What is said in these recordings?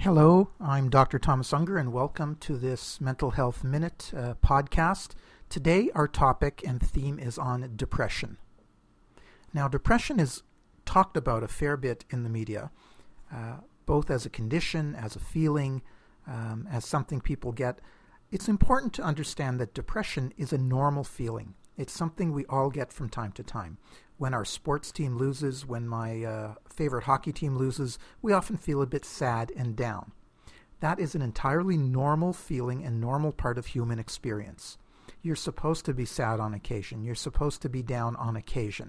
Hello, I'm Dr. Thomas Unger, and welcome to this Mental Health Minute podcast. Today, our topic and theme is on depression. Now, depression is talked about a fair bit in the media, both as a condition, as a feeling, as something people get. It's important to understand that depression is a normal feeling. It's something we all get from time to time. When our sports team loses, when my favorite hockey team loses, we often feel a bit sad and down. That is an entirely normal feeling and normal part of human experience. You're supposed to be sad on occasion. You're supposed to be down on occasion.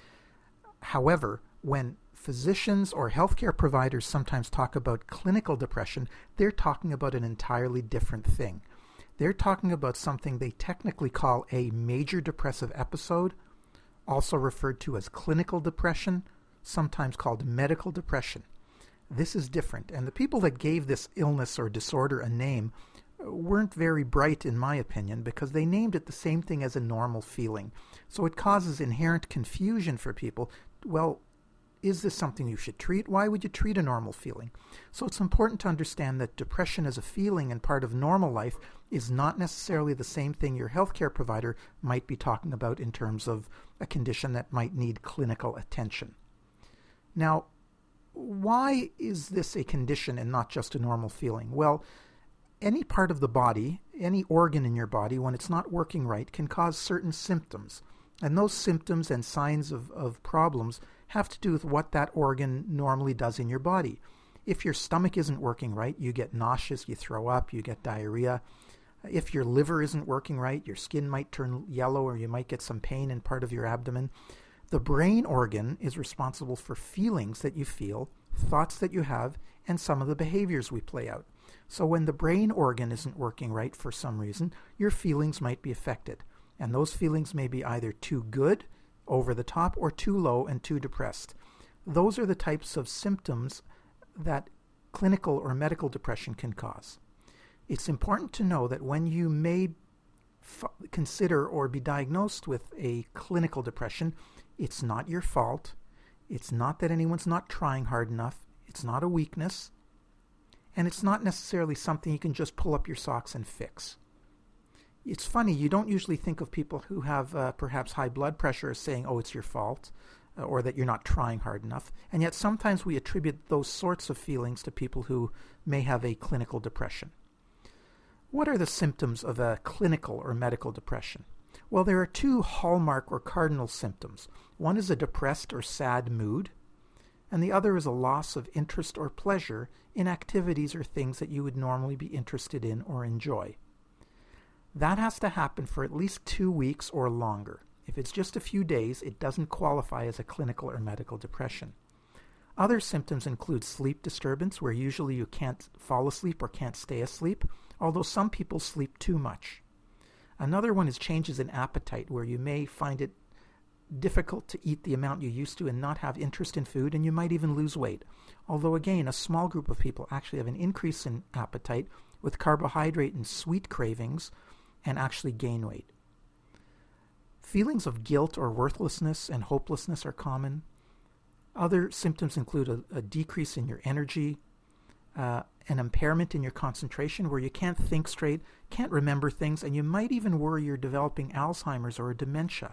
However, when physicians or healthcare providers sometimes talk about clinical depression, they're talking about an entirely different thing. They're talking about something they technically call a major depressive episode, also referred to as clinical depression, sometimes called medical depression. This is different, and the people that gave this illness or disorder a name weren't very bright, in my opinion, because they named it the same thing as a normal feeling. So it causes inherent confusion for people. Well, is this something you should treat? Why would you treat a normal feeling? So it's important to understand that depression as a feeling and part of normal life is not necessarily the same thing your healthcare provider might be talking about in terms of a condition that might need clinical attention. Now, why is this a condition and not just a normal feeling? Well, any part of the body, any organ in your body, when it's not working right, can cause certain symptoms. And those symptoms and signs of problems have to do with what that organ normally does in your body. If your stomach isn't working right, you get nauseous, you throw up, you get diarrhea. If your liver isn't working right, your skin might turn yellow or you might get some pain in part of your abdomen. The brain organ is responsible for feelings that you feel, thoughts that you have, and some of the behaviors we play out. So when the brain organ isn't working right for some reason, your feelings might be affected. And those feelings may be either too good, over the top, or too low and too depressed. Those are the types of symptoms that clinical or medical depression can cause. It's important to know that when you may consider or be diagnosed with a clinical depression, it's not your fault. It's not that anyone's not trying hard enough. It's not a weakness. And it's not necessarily something you can just pull up your socks and fix. It's funny, you don't usually think of people who have perhaps high blood pressure as saying, oh, it's your fault, or that you're not trying hard enough. And yet sometimes we attribute those sorts of feelings to people who may have a clinical depression. What are the symptoms of a clinical or medical depression? Well, there are two hallmark or cardinal symptoms. One is a depressed or sad mood, and the other is a loss of interest or pleasure in activities or things that you would normally be interested in or enjoy. That has to happen for at least 2 weeks or longer. If it's just a few days, it doesn't qualify as a clinical or medical depression. Other symptoms include sleep disturbance, where usually you can't fall asleep or can't stay asleep, although some people sleep too much. Another one is changes in appetite, where you may find it difficult to eat the amount you used to and not have interest in food, and you might even lose weight. Although again, a small group of people actually have an increase in appetite with carbohydrate and sweet cravings and actually gain weight. Feelings of guilt or worthlessness and hopelessness are common. Other symptoms include a decrease in your energy, an impairment in your concentration where you can't think straight, can't remember things, and you might even worry you're developing Alzheimer's or dementia.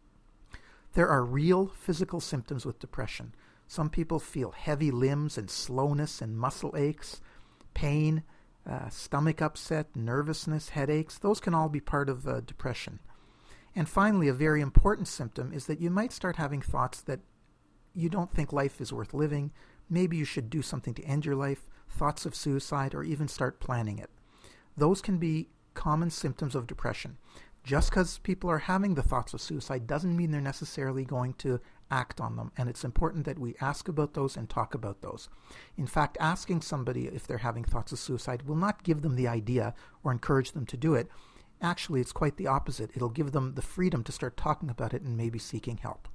There are real physical symptoms with depression. Some people feel heavy limbs and slowness and muscle aches, pain, stomach upset, nervousness, headaches. Those can all be part of depression. And finally, a very important symptom is that you might start having thoughts that you don't think life is worth living. Maybe you should do something to end your life, thoughts of suicide, or even start planning it. Those can be common symptoms of depression. Just because people are having the thoughts of suicide doesn't mean they're necessarily going to act on them, and it's important that we ask about those and talk about those. In fact, asking somebody if they're having thoughts of suicide will not give them the idea or encourage them to do it. Actually, it's quite the opposite. It'll give them the freedom to start talking about it and maybe seeking help.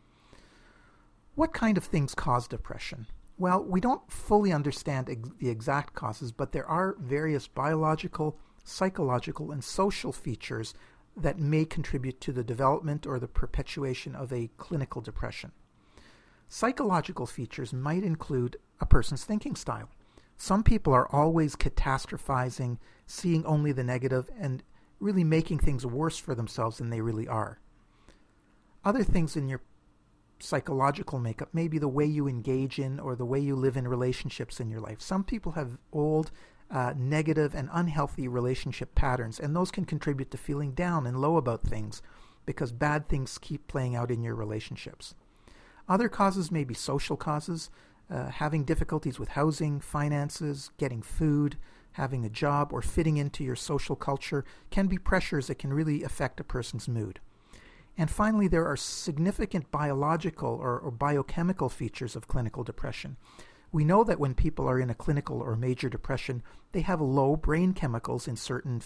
What kind of things cause depression? Well, we don't fully understand the exact causes, but there are various biological, psychological, and social features that may contribute to the development or the perpetuation of a clinical depression. Psychological features might include a person's thinking style. Some people are always catastrophizing, seeing only the negative, and really making things worse for themselves than they really are. Other things in your psychological makeup may be the way you engage in or the way you live in relationships in your life. Some people have old, negative and unhealthy relationship patterns, and those can contribute to feeling down and low about things because bad things keep playing out in your relationships. Other causes may be social causes, having difficulties with housing, finances, getting food, having a job, or fitting into your social culture can be pressures that can really affect a person's mood. And finally, there are significant biological or biochemical features of clinical depression. We know that when people are in a clinical or major depression, they have low brain chemicals in certain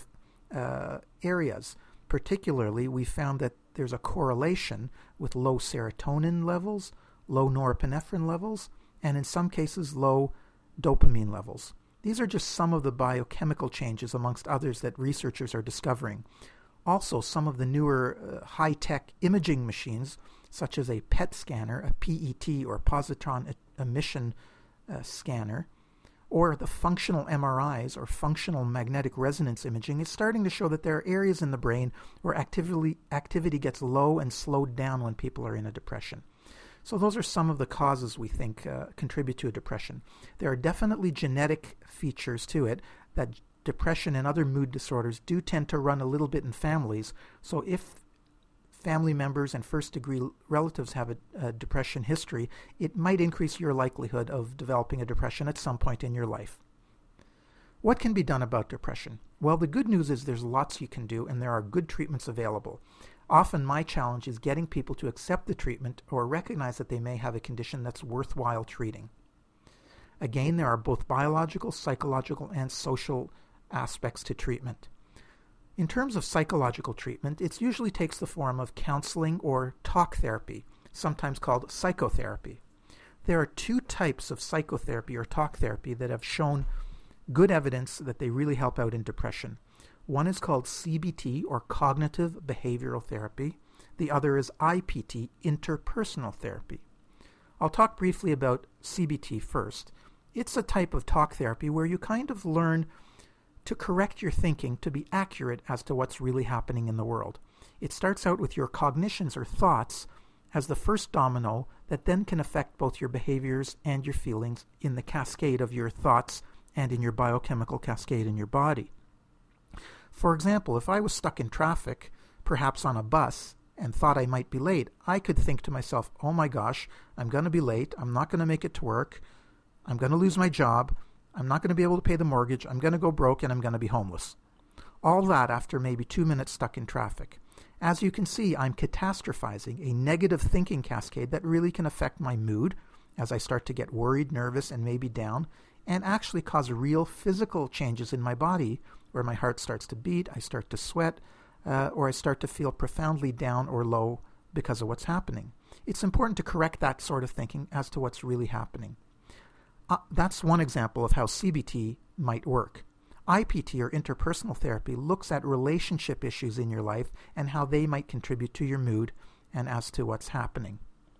areas. Particularly, we found that there's a correlation with low serotonin levels, low norepinephrine levels, and in some cases, low dopamine levels. These are just some of the biochemical changes amongst others that researchers are discovering. Also, some of the newer high-tech imaging machines, such as a PET scanner, a PET or positron emission scanner, or the functional MRIs or functional magnetic resonance imaging, is starting to show that there are areas in the brain where activity gets low and slowed down when people are in a depression. So those are some of the causes we think contribute to a depression. There are definitely genetic features to it that depression and other mood disorders do tend to run a little bit in families. So if family members and first-degree relatives have a depression history, it might increase your likelihood of developing a depression at some point in your life. What can be done about depression? Well, the good news is there's lots you can do, and there are good treatments available. Often my challenge is getting people to accept the treatment or recognize that they may have a condition that's worthwhile treating. Again, there are both biological, psychological, and social aspects to treatment. In terms of psychological treatment, it usually takes the form of counseling or talk therapy, sometimes called psychotherapy. There are two types of psychotherapy or talk therapy that have shown good evidence that they really help out in depression. One is called CBT, or cognitive behavioral therapy. The other is IPT, interpersonal therapy. I'll talk briefly about CBT first. It's a type of talk therapy where you kind of learn to correct your thinking to be accurate as to what's really happening in the world. It starts out with your cognitions or thoughts as the first domino that then can affect both your behaviors and your feelings in the cascade of your thoughts and in your biochemical cascade in your body. For example, if I was stuck in traffic, perhaps on a bus, and thought I might be late, I could think to myself, oh my gosh, I'm going to be late, I'm not going to make it to work, I'm going to lose my job, I'm not going to be able to pay the mortgage, I'm going to go broke, and I'm going to be homeless. All that after maybe 2 minutes stuck in traffic. As you can see, I'm catastrophizing a negative thinking cascade that really can affect my mood as I start to get worried, nervous, and maybe down, and actually cause real physical changes in my body where my heart starts to beat, I start to sweat, or I start to feel profoundly down or low because of what's happening. It's important to correct that sort of thinking as to what's really happening. That's one example of how CBT might work. IPT, or interpersonal therapy, looks at relationship issues in your life and how they might contribute to your mood and as to what's happening.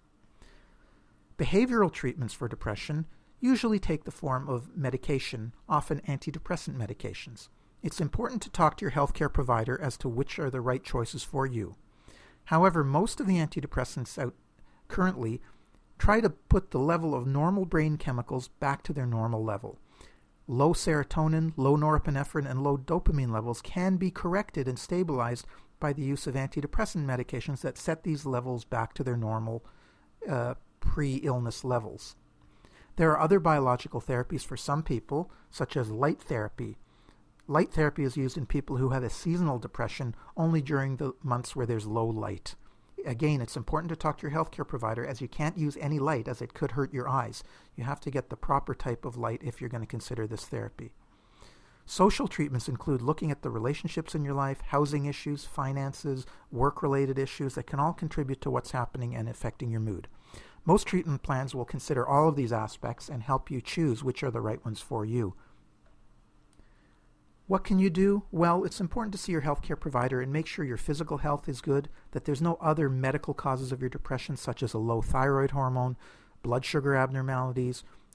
Behavioral treatments for depression usually take the form of medication, often antidepressant medications. It's important to talk to your healthcare provider as to which are the right choices for you. However, most of the antidepressants out currently try to put the level of normal brain chemicals back to their normal level. Low serotonin, low norepinephrine, and low dopamine levels can be corrected and stabilized by the use of antidepressant medications that set these levels back to their normal pre-illness levels. There are other biological therapies for some people, such as light therapy. Light therapy is used in people who have a seasonal depression only during the months where there's low light. Again, it's important to talk to your healthcare provider as you can't use any light as it could hurt your eyes. You have to get the proper type of light if you're going to consider this therapy. Social treatments include looking at the relationships in your life, housing issues, finances, work-related issues that can all contribute to what's happening and affecting your mood. Most treatment plans will consider all of these aspects and help you choose which are the right ones for you. What can you do? Well, it's important to see your healthcare provider and make sure your physical health is good, that there's no other medical causes of your depression, such as a low thyroid hormone, blood sugar abnormalities,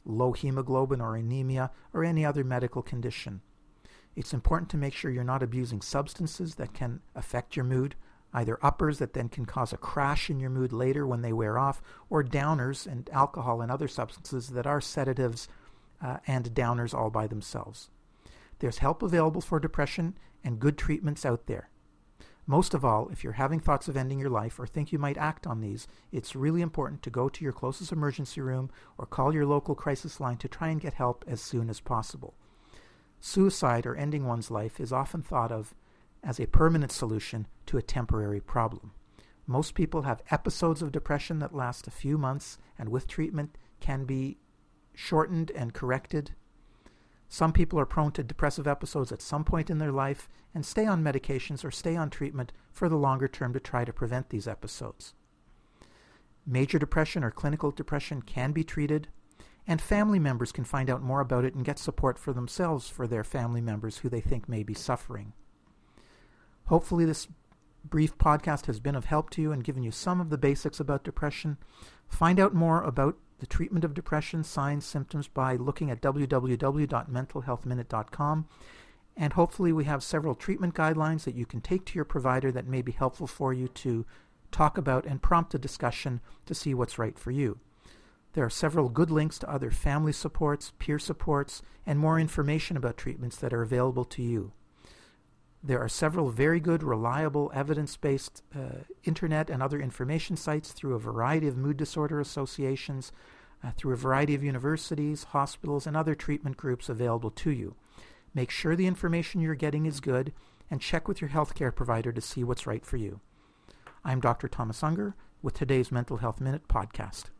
low hemoglobin or anemia, or any other medical condition. It's important to make sure you're not abusing substances that can affect your mood, either uppers that then can cause a crash in your mood later when they wear off, or downers and alcohol and other substances that are sedatives and downers all by themselves. There's help available for depression and good treatments out there. Most of all, if you're having thoughts of ending your life or think you might act on these, it's really important to go to your closest emergency room or call your local crisis line to try and get help as soon as possible. Suicide or ending one's life is often thought of as a permanent solution to a temporary problem. Most people have episodes of depression that last a few months and with treatment can be shortened and corrected. Some people are prone to depressive episodes at some point in their life and stay on medications or stay on treatment for the longer term to try to prevent these episodes. Major depression or clinical depression can be treated, and family members can find out more about it and get support for themselves for their family members who they think may be suffering. Hopefully this brief podcast has been of help to you and given you some of the basics about depression. Find out more about the treatment of depression, signs, symptoms by looking at www.mentalhealthminute.com. And hopefully we have several treatment guidelines that you can take to your provider that may be helpful for you to talk about and prompt a discussion to see what's right for you. There are several good links to other family supports, peer supports, and more information about treatments that are available to you. There are several very good, reliable, evidence-based internet and other information sites through a variety of mood disorder associations, through a variety of universities, hospitals, and other treatment groups available to you. Make sure the information you're getting is good, and check with your healthcare provider to see what's right for you. I'm Dr. Thomas Unger with today's Mental Health Minute podcast.